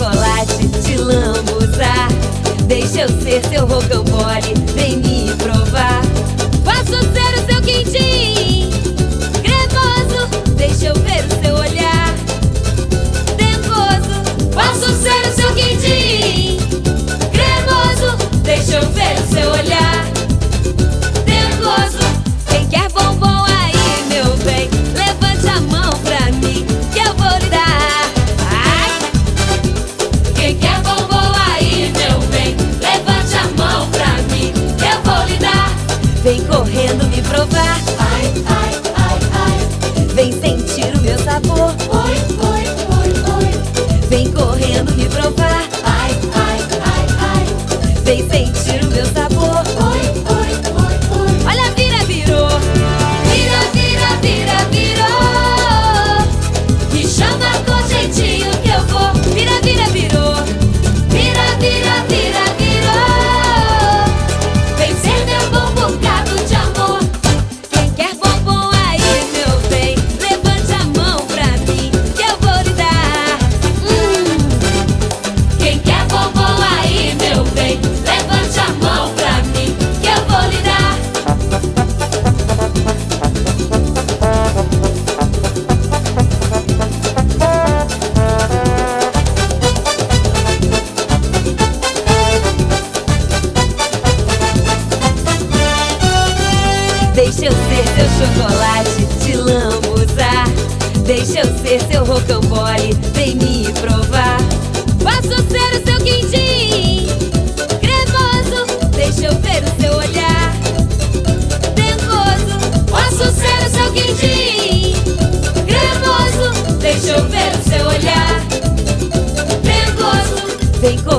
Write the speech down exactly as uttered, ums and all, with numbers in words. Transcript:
chocolate, te lambuzar. Deixa eu ser seu rocambole, vem me provar. Posso ser o seu quindim cremoso, deixa eu ver o seu olhar dengoso. Posso ser o seu quindim cremoso, deixa eu ver o seu olhar dengoso. Quem quer bombom aí, meu bem, levante a mão pra mim que eu vou lhe dar. Ai! Quem quer bombom aí, meu bem, levante a mão pra mim que eu vou lhe dar. Vem correndo me provar. Ai, ai, ai, ai. Vem sentir o meu sabor. Oi, oi, oi, oi. Vem correndo me provar. Ai, ai, ai, ai. Vem sentir o meu sabor. Oi, oi, oi, oi. Olha, vira, virou. Vira, vira, vira, virou. Me chama com jeitinho que eu vou. Vira, vira, virou. Vira, vira, vira, virou. Vem ser meu bom bocado de amor. Quem quer bombom aí, meu bem, levante a mão pra mim que eu vou lhe dar. Hum. Quem quer bombom aí, meu bem, levante a mão pra mim que eu vou lhe dar. Deixa eu ser seu chocolate, te lambuzar. Deixa eu ser seu rocambole, vem me provar. Posso ser o seu quindim cremoso, deixa eu ver o seu olhar dengoso. Posso ser o seu quindim cremoso, Deixa eu ver o seu olhar dengoso. vem correndo